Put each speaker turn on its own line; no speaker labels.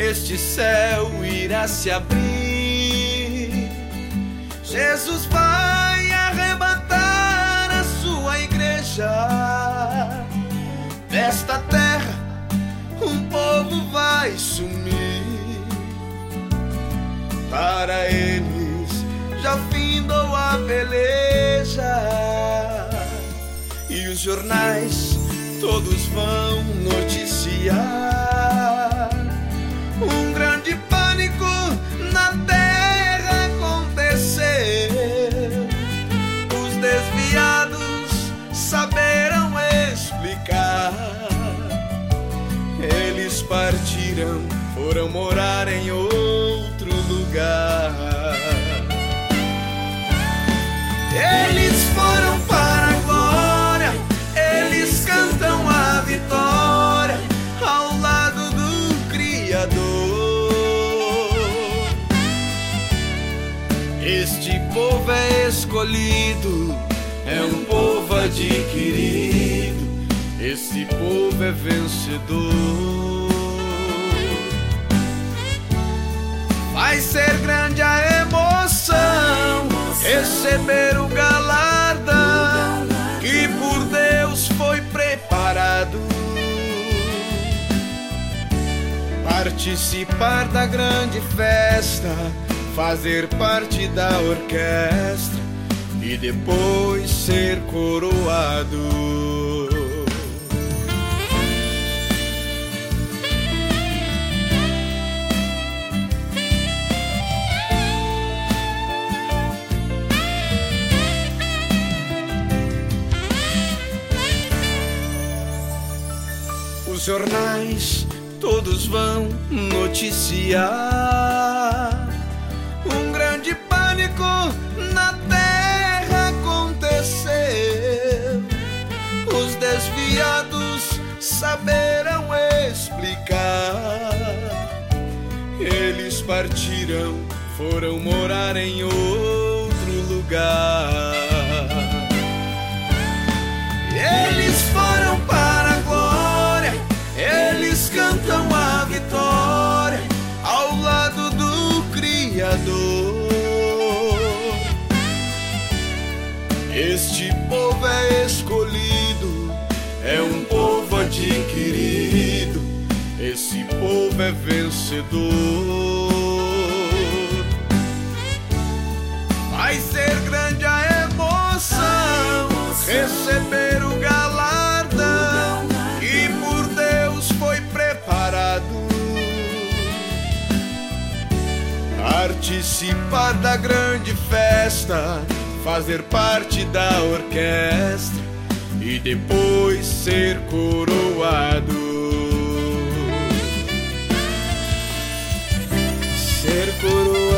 este céu irá se abrir. Jesus vai arrebatar a sua igreja. Desta terra um povo vai sumir. Para eles já findou a peleja. E os jornais todos vão noticiar: um grande pânico na terra aconteceu. Os desviados saberão explicar. Eles partiram, foram morar em outro lugar. Eles foram para a glória, eles cantam a vitória ao lado do Criador. Este povo é escolhido, é um povo adquirido. Esse povo é vencedor. Vai ser grande a emoção, receber o galardão que por Deus foi preparado. Participar da grande festa, fazer parte da orquestra e depois ser coroado. Os jornais todos vão noticiar: um grande pânico na terra aconteceu. Os desviados saberão explicar. Eles partiram, foram morar em outro lugar. Eles foram para a glória, eles cantam a vitória ao lado do Criador. Este povo é escolhido, é um povo adquirido. Esse povo é vencedor. Vai ser grande a emoção, receber o galardão que por Deus foi preparado. Participar da grande festa, fazer parte da orquestra e depois ser coroado. Ser coroado.